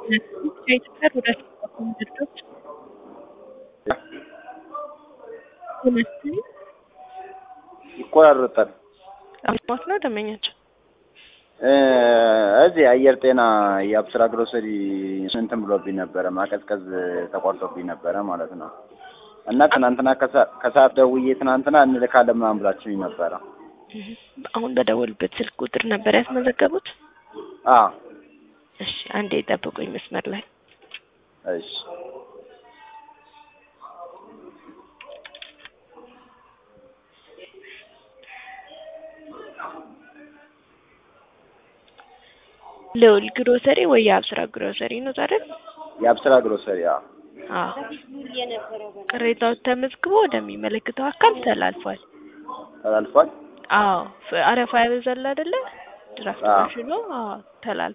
ከኢትዮጵያ ወደ ድርጅቶች ይቆራረጣል። አብስማት ነው ደመኛቸው እዚህ አየር ጤና የአብስራ ግሮሰሪ እንትን ብሎብኝ ነበረ፣ ማቀዝቀዝ ተቋርጦብኝ ነበረ ማለት ነው። እና ትናንትና ከሰዓት ደውዬ ትናንትና እንልካለን ምናምን ብላችሁኝ ነበረ። አሁን በደወሉበት ስልክ ቁጥር ነበር ያስመዘገቡት? አዎ። እሺ አንዴ ጠብቁኝ መስመር ላይ። እሺ ልዑል ግሮሰሪ ወይ የአብስራ ግሮሰሪ ነው ዛሬ? የአብስራ ግሮሰሪ። አዎ። ቅሬታው ተመዝግቦ ወደሚመለከተው አካል ተላልፏል። ተላልፏል? አዎ። አረፋ ያበዛል አይደለ? ድራፍት ማሽኑ ተላልፏል።